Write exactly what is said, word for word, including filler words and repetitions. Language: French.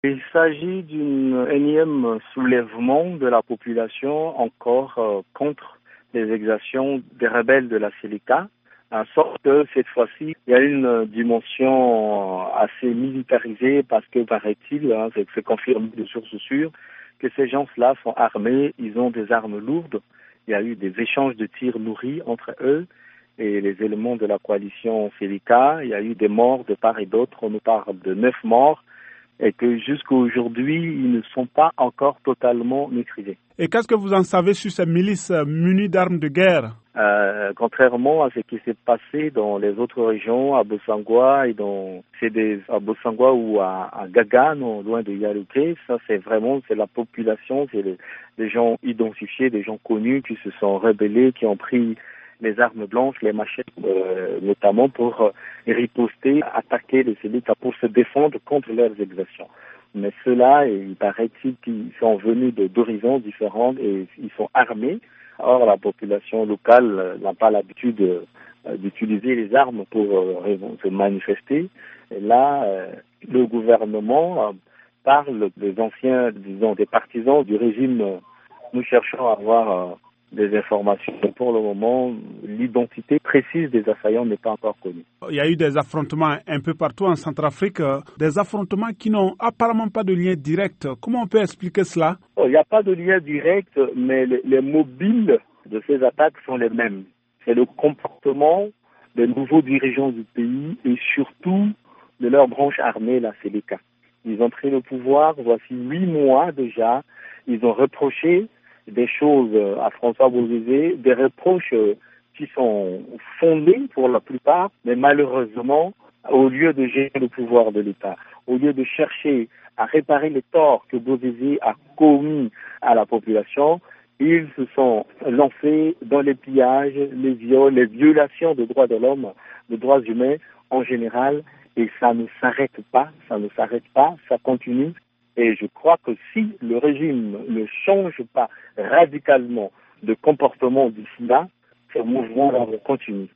Il s'agit d'un énième soulèvement de la population encore euh, contre les exactions des rebelles de la Seleka, en sorte que cette fois-ci, il y a une dimension assez militarisée parce que, paraît-il, hein, c'est, c'est confirmé de sources sûres, que ces gens-là sont armés, ils ont des armes lourdes. Il y a eu des échanges de tirs nourris entre eux et les éléments de la coalition Seleka. Il y a eu des morts de part et d'autre. On nous parle de neuf morts et que jusqu'à aujourd'hui, ils ne sont pas encore totalement maîtrisés. Et qu'est-ce que vous en savez sur ces milices munies d'armes de guerre? Euh, contrairement à ce qui s'est passé dans les autres régions, à Bossangwa et dans c'est des, à Bossangwa ou à, à Gaga, non loin de Yalouké, ça c'est vraiment c'est la population, c'est les, les gens identifiés, des gens connus qui se sont rebellés, qui ont pris les armes blanches, les machettes, euh, notamment pour euh, riposter, attaquer les Seleka pour se défendre contre leurs exactions. Mais ceux-là, il paraît-il qu'ils sont venus de, d'horizons différents et ils sont armés. Or, la population locale n'a pas l'habitude euh, d'utiliser les armes pour euh, se manifester. Et là, euh, le gouvernement euh, parle des anciens, disons, des partisans du régime. Nous cherchons à avoir euh, des informations. Pour le moment, l'identité précise des assaillants n'est pas encore connue. Il y a eu des affrontements un peu partout en Centrafrique, des affrontements qui n'ont apparemment pas de lien direct. Comment on peut expliquer cela? Il n'y a pas de lien direct, mais les, les mobiles de ces attaques sont les mêmes. C'est le comportement des nouveaux dirigeants du pays et surtout de leur branche armée, la Seleka. Ils ont pris le pouvoir, voici huit mois déjà. Ils ont reproché des choses à François Bozizé, des reproches qui sont fondés pour la plupart, mais malheureusement, au lieu de gérer le pouvoir de l'État, au lieu de chercher à réparer les torts que Bozizé a commis à la population, ils se sont lancés dans les pillages, les viols, les violations des droits de l'homme, des droits humains en général, et ça ne s'arrête pas, ça ne s'arrête pas, ça continue. Et je crois que si le régime ne change pas radicalement de comportement d'ici là, ce mouvement va continuer.